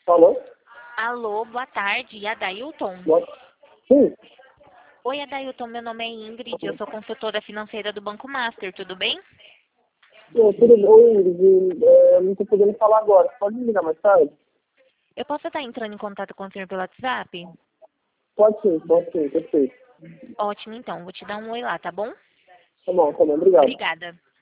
Falou? Alô, boa tarde, Adailton? Sim. Oi, Adailton, meu nome é Ingrid, eu sou consultora financeira do Banco Master, tudo bem? Tudo bom, Ingrid? Não estou podendo falar agora. Pode me ligar mais tarde? Eu posso estar entrando em contato com o senhor pelo WhatsApp? Pode sim, perfeito. Ótimo, então, vou te dar um oi lá, tá bom? Tá bom, obrigado. Obrigada.